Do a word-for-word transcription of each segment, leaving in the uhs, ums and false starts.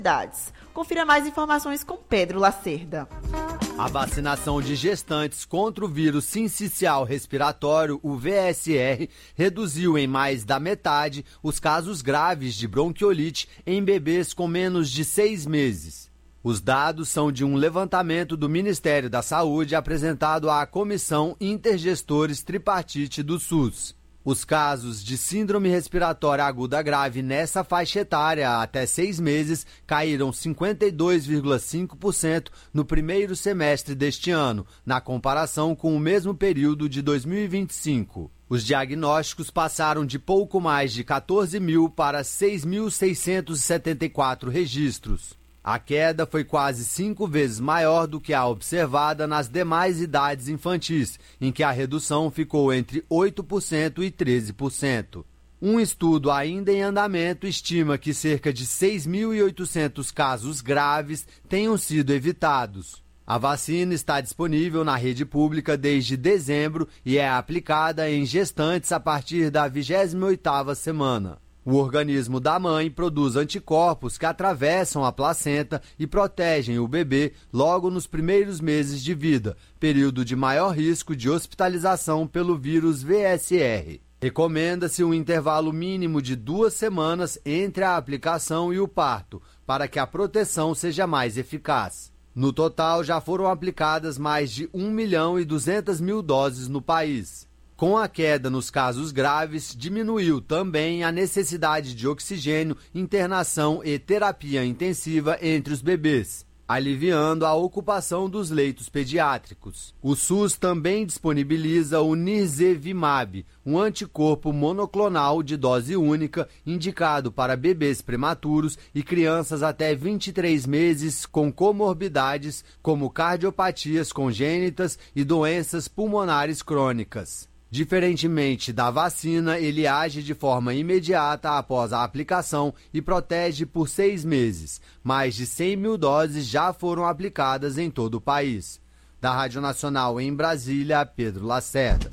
Confira mais informações com Pedro Lacerda. A vacinação de gestantes contra o vírus sincicial respiratório, o V S R, reduziu em mais da metade os casos graves de bronquiolite em bebês com menos de seis meses. Os dados são de um levantamento do Ministério da Saúde apresentado à Comissão Intergestores Tripartite do SUS. Os casos de síndrome respiratória aguda grave nessa faixa etária até seis meses caíram cinquenta e dois vírgula cinco por cento no primeiro semestre deste ano, na comparação com o mesmo período de dois mil e vinte e cinco. Os diagnósticos passaram de pouco mais de quatorze mil para seis mil seiscentos e setenta e quatro registros. A queda foi quase cinco vezes maior do que a observada nas demais idades infantis, em que a redução ficou entre oito por cento e treze por cento. Um estudo ainda em andamento estima que cerca de seis mil e oitocentos casos graves tenham sido evitados. A vacina está disponível na rede pública desde dezembro e é aplicada em gestantes a partir da vigésima oitava semana. O organismo da mãe produz anticorpos que atravessam a placenta e protegem o bebê logo nos primeiros meses de vida, período de maior risco de hospitalização pelo vírus V S R. Recomenda-se um intervalo mínimo de duas semanas entre a aplicação e o parto, para que a proteção seja mais eficaz. No total, já foram aplicadas mais de um milhão e duzentas mil doses no país. Com a queda nos casos graves, diminuiu também a necessidade de oxigênio, internação e terapia intensiva entre os bebês, aliviando a ocupação dos leitos pediátricos. O SUS também disponibiliza o Nirsevimab, um anticorpo monoclonal de dose única indicado para bebês prematuros e crianças até vinte e três meses com comorbidades como cardiopatias congênitas e doenças pulmonares crônicas. Diferentemente da vacina, ele age de forma imediata após a aplicação e protege por seis meses. Mais de cem mil doses já foram aplicadas em todo o país. Da Rádio Nacional em Brasília, Pedro Lacerda.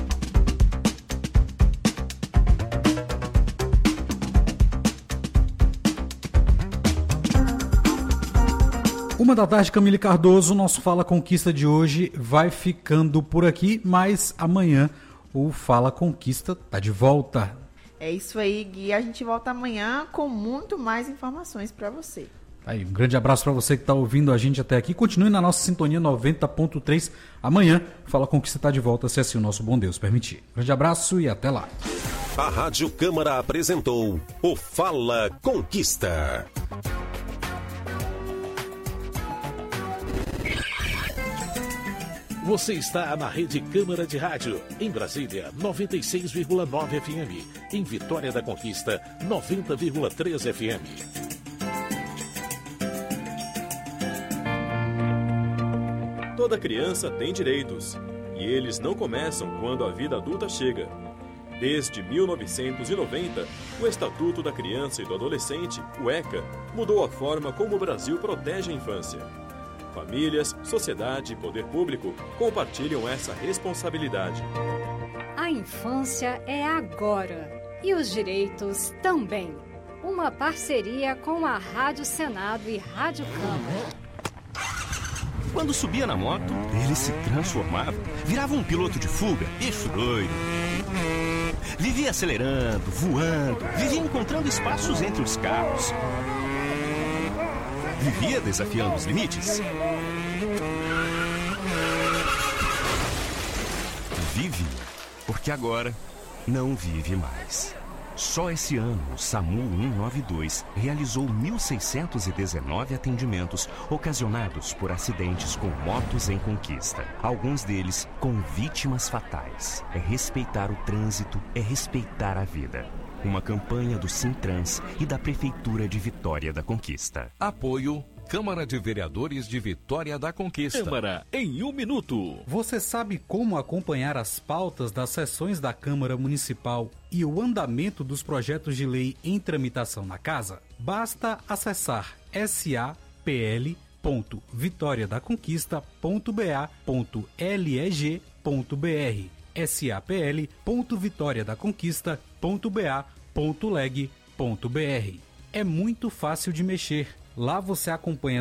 Uma da tarde, Camille Cardoso, nosso Fala Conquista de hoje vai ficando por aqui, mas amanhã o Fala Conquista tá de volta. É isso aí, Gui. A gente volta amanhã com muito mais informações para você. Aí, um grande abraço para você que está ouvindo a gente até aqui. Continue na nossa sintonia noventa ponto três. Amanhã, Fala Conquista tá de volta, se assim o nosso bom Deus permitir. Grande abraço e até lá. A Rádio Câmara apresentou o Fala Conquista. Você está na Rede Câmara de Rádio, em Brasília, noventa e seis vírgula nove F M. Em Vitória da Conquista, noventa vírgula três F M. Toda criança tem direitos, e eles não começam quando a vida adulta chega. Desde mil novecentos e noventa, o Estatuto da Criança e do Adolescente, o ECA, mudou a forma como o Brasil protege a infância. Famílias, sociedade e poder público compartilham essa responsabilidade. A infância é agora e os direitos também. Uma parceria com a Rádio Senado e Rádio Câmara. Quando subia na moto, ele se transformava, virava um piloto de fuga, bicho doido. Vivia acelerando, voando, vivia encontrando espaços entre os carros. Vivia desafiando os limites. Vive, porque agora não vive mais. Só esse ano, o SAMU cento e noventa e dois realizou mil seiscentos e dezenove atendimentos ocasionados por acidentes com motos em conquista. Alguns deles com vítimas fatais. É respeitar o trânsito, é respeitar a vida. Uma campanha do Sintrans e da Prefeitura de Vitória da Conquista. Apoio Câmara de Vereadores de Vitória da Conquista. Câmara em um minuto. Você sabe como acompanhar as pautas das sessões da Câmara Municipal e o andamento dos projetos de lei em tramitação na Casa? Basta acessar sapl ponto vitória da conquista ponto ba ponto leg ponto br sapl ponto vitória da conquista ponto ba ponto leg ponto br. É muito fácil de mexer. Lá você acompanha